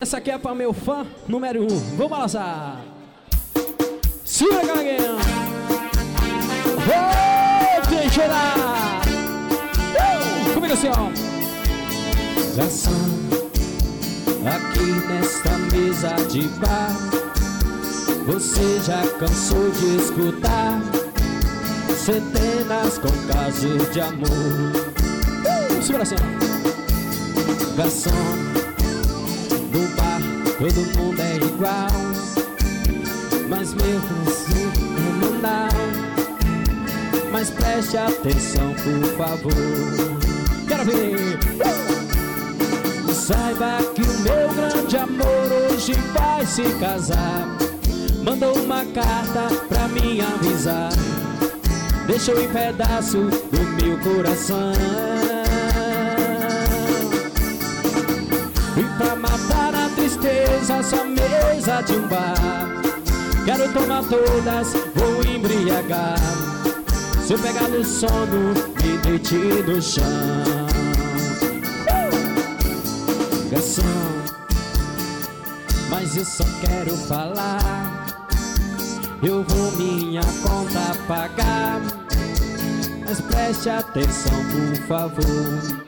Essa aqui é pra meu fã número 1. Vamos balançar. Siga, galera. Deixa lá. Comigo assim, ó. Garçom, aqui nesta mesa de bar, você já cansou de escutar centenas com casos de amor. Segura assim, ó. Garçom, no bar todo mundo é igual, mas meu conselho é não. Mas preste atenção, por favor. Quero ver. Saiba que o meu grande amor hoje vai se casar. Mandou uma carta pra mim avisar. Deixou em pedaço do meu coração. E pra matar a tristeza, só mesa de um bar. Quero tomar todas, vou embriagar. Se eu pegar no sono, me deite no chão. Garçom, mas eu só quero falar. Eu vou minha conta pagar, mas preste atenção, por favor.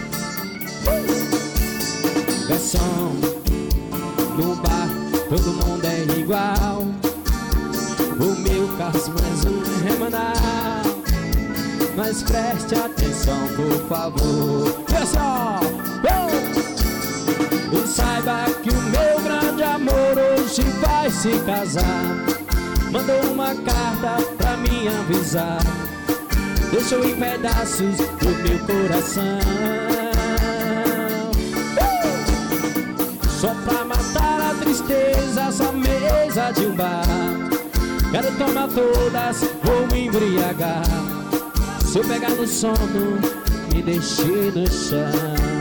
Garçom, no bar todo mundo é igual. O meu caso mais um remanal, mas preste atenção, por favor. Pessoal, e saiba que o meu grande amor hoje vai se casar. Mandou uma carta pra mim avisar. Deixou em pedaços o meu coração. Só pra matar a tristeza, só mesa de um bar. Quero tomar todas, vou me embriagar. Se eu pegar no sono, me deixe no chão.